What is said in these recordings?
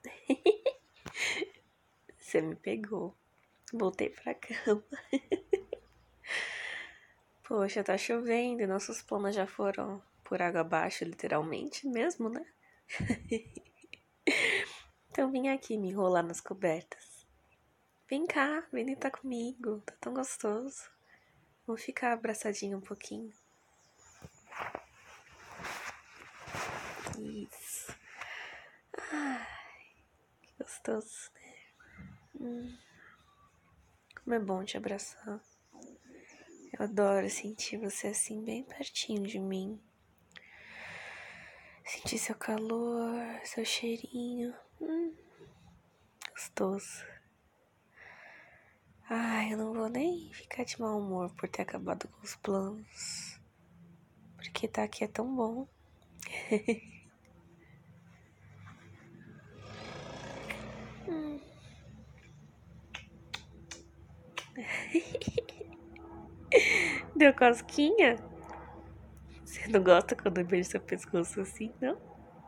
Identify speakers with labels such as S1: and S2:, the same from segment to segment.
S1: Você me pegou. Voltei pra cama. Poxa, tá chovendo e nossos planos já foram por água abaixo, literalmente mesmo, né? Então vim aqui me enrolar nas cobertas. Vem cá, vem deitar comigo, tá tão gostoso. Vou ficar abraçadinho um pouquinho. Isso. Ai, que gostoso, né? Como é bom te abraçar. Eu adoro sentir você assim, bem pertinho de mim. Sentir seu calor, seu cheirinho. Gostoso. Ai, eu não vou nem ficar de mau humor por ter acabado com os planos. Porque tá aqui é tão bom. Deu cosquinha? Você não gosta quando eu beijo seu pescoço assim, não?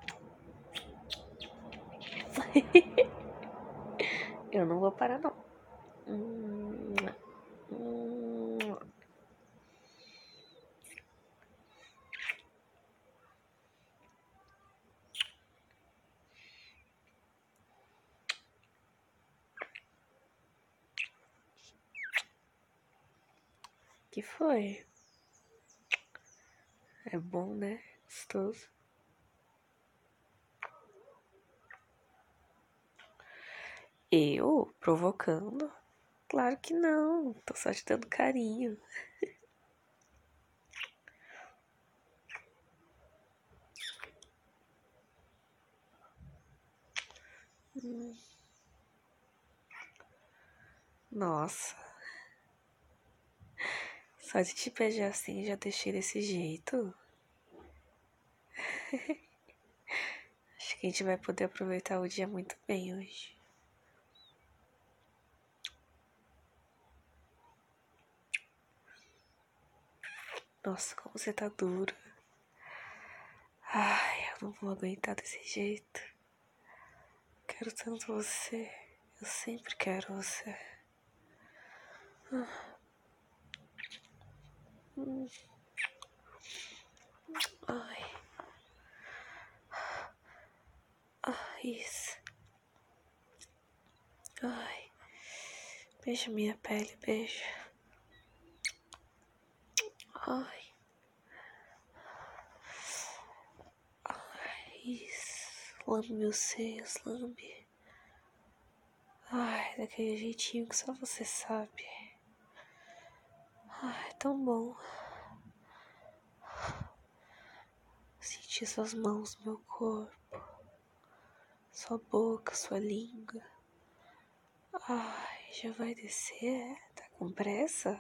S1: Eu não vou parar, não. Que foi? É bom, né? Gostoso. Eu? Provocando? Claro que não. Tô só te dando carinho. Nossa. Só de te beijar assim já deixei desse jeito. Acho que a gente vai poder aproveitar o dia muito bem hoje. Nossa, como você tá dura. Ai, eu não vou aguentar desse jeito. Quero tanto você. Eu sempre quero você. Ai. Ai, isso. Ai. Beija minha pele, beija. Ai. Ai, isso. Lambe meus seios, lambe. Ai, daquele jeitinho que só você sabe. Ai, tão bom. Sentir suas mãos no meu corpo. Sua boca, sua língua. Ai, já vai descer? Tá com pressa?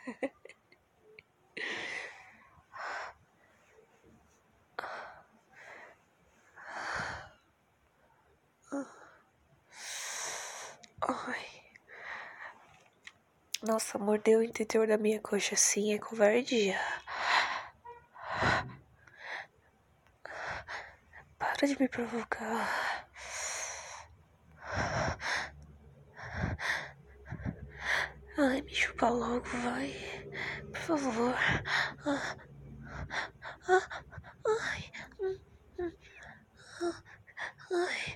S1: Ai. Nossa, mordeu o interior da minha coxa assim, é covardia. Para de me provocar. Ai, me chupa logo, vai. Por favor. Ai. Ai.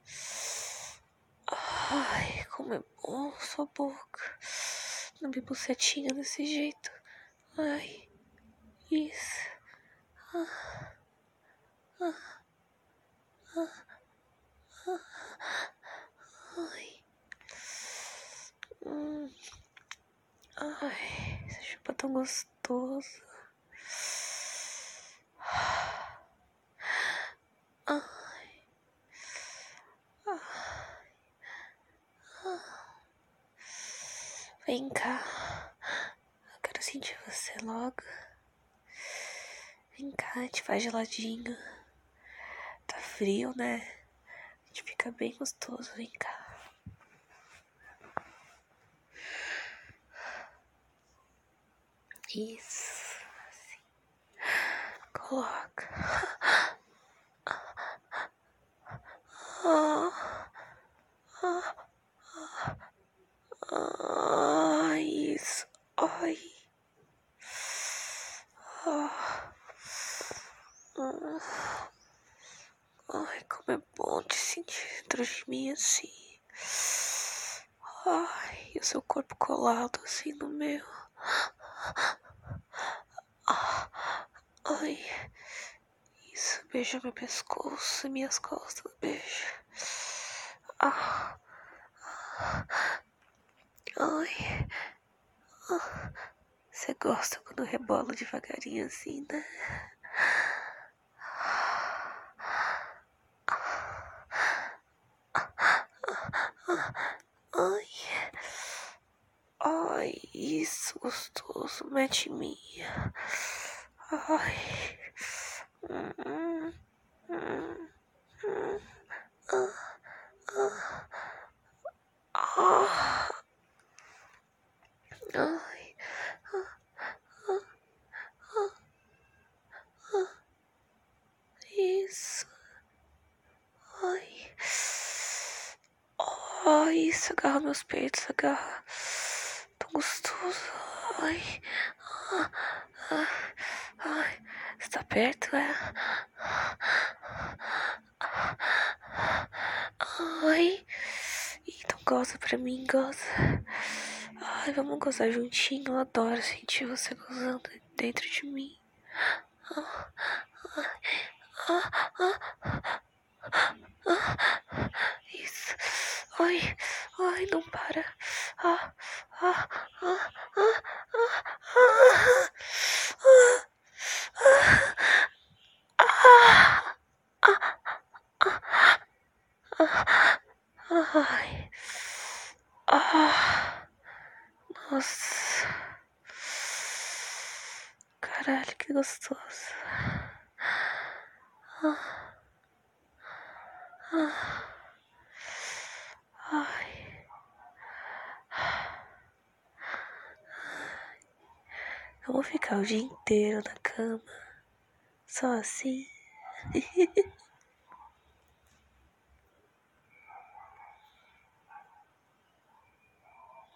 S1: Ai, como é bom sua boca. Não me bucetinha desse jeito. Ai. Isso. Ai. Ai, esse chupa tão gostoso. Vem cá. Eu quero sentir você logo. Vem cá, te faz geladinho. Tá frio, né? A gente fica bem gostoso. Vem cá. Isso. Assim. Coloca. Oh. Ai, como é bom te sentir dentro de mim assim. Ai, e o seu corpo colado assim no meu. Ai, isso, beija meu pescoço e minhas costas, beija. Ai, você gosta quando eu rebolo devagarinho assim, né? Ai, ai, isso, gostoso, mete em mim. Ai, hum, hum, hum, ah, ai, isso, ai, ai, isso, agarra meus peitos, agarra, tão gostoso, ai, ai, ai, você tá perto, é? Ai, então goza pra mim, goza. Ai, vamos gozar juntinho, eu adoro sentir você gozando dentro de mim. Isso. Ai, ai, não para. Ah, ah, ah, ah, ah, ah, ai, ah, nossa. Caralho, que gostoso. Ai, eu vou ficar o dia inteiro na cama. Só assim.